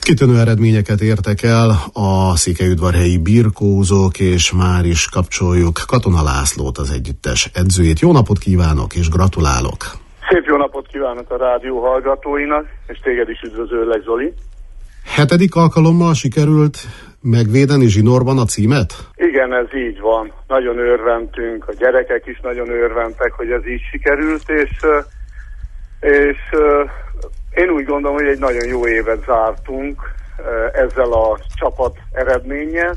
Kitűnő eredményeket értek el a székelyudvarhelyi birkózók, és már is kapcsoljuk Katona Lászlót, az együttes edzőjét. Jó napot kívánok, és gratulálok! Szép jó napot kívánok a rádió hallgatóinak, és téged is üdvözöllek, Zoli. 7. alkalommal sikerült megvédeni zsinórban a címet? Igen, ez így van. Nagyon örvendtünk, a gyerekek is nagyon örventek, hogy ez így sikerült, és én úgy gondolom, hogy egy nagyon jó évet zártunk ezzel a csapat eredménnyel,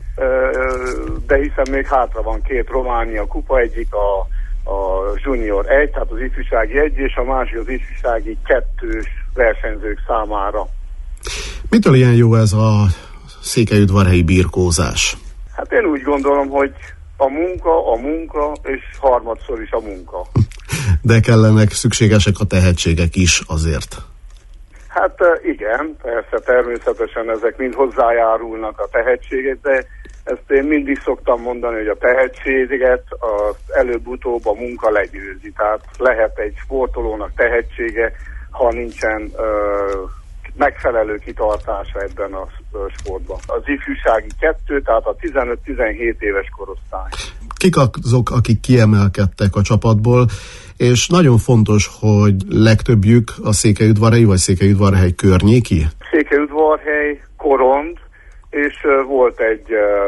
de hiszen még hátra van 2 Románia kupa, egyik a Junior 1, tehát az ifjúsági 1, és a másik az ifjúsági 2-s versenyzők számára. Mitől ilyen jó ez a székelyudvarhelyi birkózás? Hát én úgy gondolom, hogy a munka, és harmadszor is a munka. De kellenek, szükségesek a tehetségek is azért. Hát igen, persze, természetesen ezek mind hozzájárulnak a tehetségek, de ezt én mindig szoktam mondani, hogy a tehetséget az előbb-utóbb a munka legyőzi. Tehát lehet egy sportolónak tehetsége, ha nincsen megfelelő kitartása ebben a sportban. Az ifjúsági 2, tehát a 15-17 éves korosztály. Kik azok, akik kiemelkedtek a csapatból, és nagyon fontos, hogy legtöbbjük a székelyudvarhelyi vagy székelyudvarhely környéki? Székelyudvarhely, Korond, és volt egy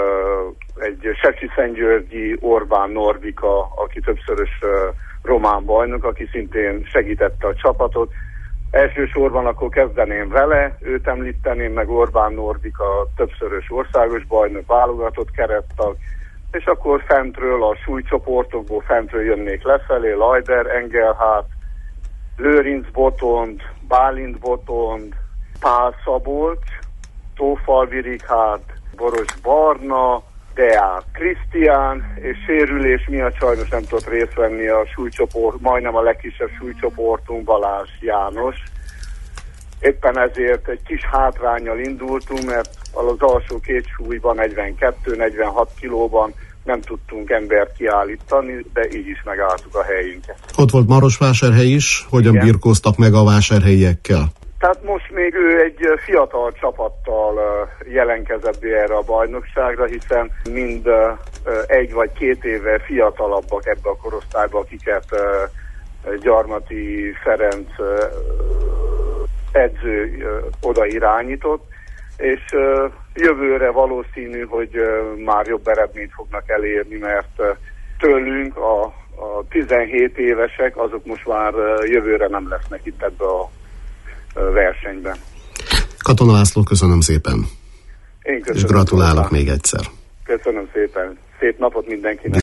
Secsi-Szentgyörgyi Orbán Norbika, aki többszörös román bajnok, aki szintén segítette a csapatot. Elsősorban akkor kezdeném vele, őt említeném, meg Orbán Norbika, többszörös országos bajnok, válogatott kerettag, és akkor fentről, a súlycsoportokból fentről jönnék lefelé, Lajder, Engelhardt, Lőrinc Botond, Bálint Botond, Pál Szabolcs, Tófalvi Richárd, Boros Barna, Deák Krisztián, és sérülés miatt sajnos nem tudott részt venni a súlycsoport, majdnem a legkisebb súlycsoportunk, Balázs János. Éppen ezért egy kis hátránnyal indultunk, mert az alsó 2 súlyban, 42-46 kilóban nem tudtunk embert kiállítani, de így is megálltuk a helyünket. Ott volt Marosvásárhely is, hogyan birkóztak meg a vásárhelyiekkel? Tehát most még ő egy fiatal csapattal jelenkezett be erre a bajnokságra, hiszen mind 1 vagy 2 éve fiatalabbak ebbe a korosztályba, akiket Gyarmati Ferenc edző oda irányított, és jövőre valószínű, hogy már jobb eredményt fognak elérni, mert tőlünk a 17 évesek, azok most már jövőre nem lesznek itt ebbe a versenyben. Katona László, köszönöm szépen. Én köszönöm. És gratulálok még egyszer. Köszönöm szépen. Szép napot mindenkinek.